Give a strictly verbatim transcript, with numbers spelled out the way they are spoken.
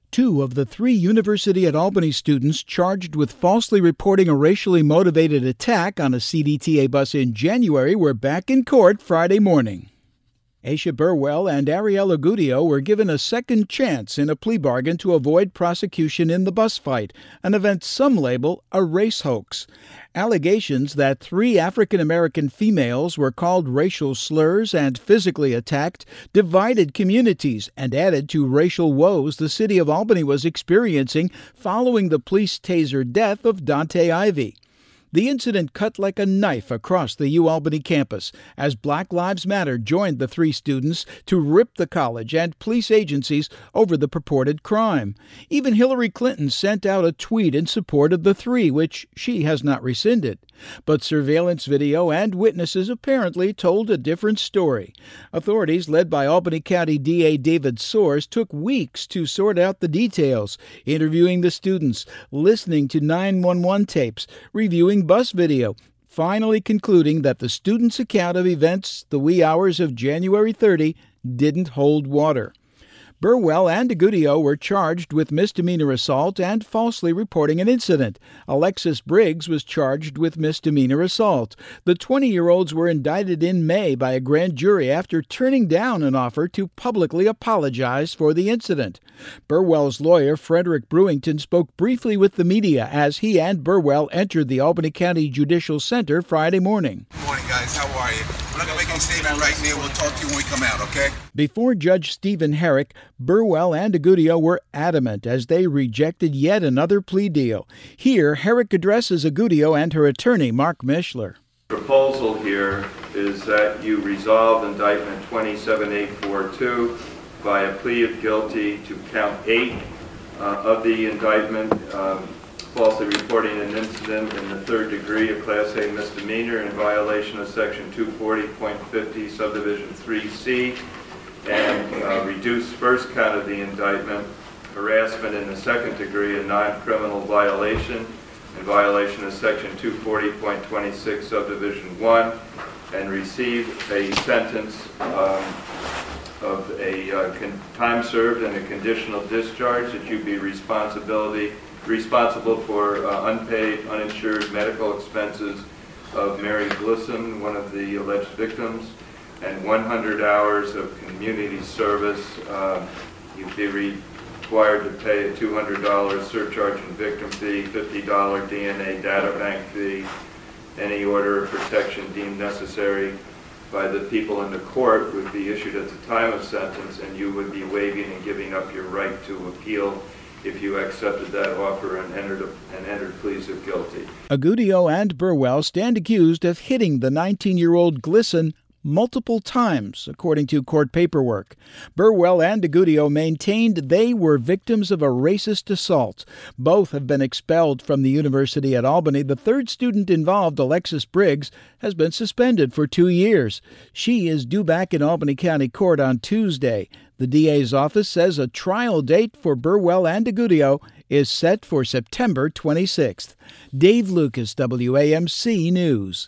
Two of the three University at Albany students charged with falsely reporting a racially motivated attack on a C D T A bus in January were back in court Friday morning. Aisha Burwell and Ariel Agudio were given a second chance in a plea bargain to avoid prosecution in the bus fight, an event some label a race hoax. Allegations that three African-American females were called racial slurs and physically attacked divided communities and added to racial woes the city of Albany was experiencing following the police taser death of Dante Ivey. The incident cut like a knife across the UAlbany campus as Black Lives Matter joined the three students to rip the college and police agencies over the purported crime. Even Hillary Clinton sent out a tweet in support of the three, which she has not rescinded. But surveillance video and witnesses apparently told a different story. Authorities led by Albany County D A David Soares took weeks to sort out the details, interviewing the students, listening to nine one one tapes, reviewing bus video, finally concluding that the students' account of events the wee hours of January thirtieth didn't hold water. Burwell and Agudio were charged with misdemeanor assault and falsely reporting an incident. Alexis Briggs was charged with misdemeanor assault. The twenty-year-olds were indicted in May by a grand jury after turning down an offer to publicly apologize for the incident. Burwell's lawyer, Frederick Brewington, spoke briefly with the media as he and Burwell entered the Albany County Judicial Center Friday morning. Good morning, guys. How are you? We're not going to make any statement right now. We'll talk to you when we come out, okay? Before Judge Stephen Herrick, Burwell and Agudio were adamant as they rejected yet another plea deal. Here, Herrick addresses Agudio and her attorney, Mark Mishler. The proposal here is that you resolve indictment twenty-seven eight forty-two by a plea of guilty to count eight uh, of the indictment, um, falsely reporting an incident in the third degree, a Class A misdemeanor in violation of Section two forty point fifty, Subdivision three C, and uh, reduce first count of the indictment, harassment in the second degree, a non-criminal violation in violation of Section two forty point twenty-six, Subdivision one, and receive a sentence um, of a uh, con- time served and a conditional discharge, that you be responsibility responsible for uh, unpaid, uninsured medical expenses of Mary Glisson, one of the alleged victims, and one hundred hours of community service. Uh, you'd be required to pay a two hundred dollars surcharge and victim fee, fifty dollars D N A data bank fee, any order of protection deemed necessary by the people in the court would be issued at the time of sentence, and you would be waiving and giving up your right to appeal if you accepted that offer and entered, a, and entered pleas of guilty. Agudio and Burwell stand accused of hitting the nineteen-year-old Glisson multiple times, according to court paperwork. Burwell and Agudio maintained they were victims of a racist assault. Both have been expelled from the University at Albany. The third student involved, Alexis Briggs, has been suspended for two years. She is due back in Albany County Court on Tuesday. The D A's office says a trial date for Burwell and Agudio is set for September twenty-sixth. Dave Lucas, W A M C News.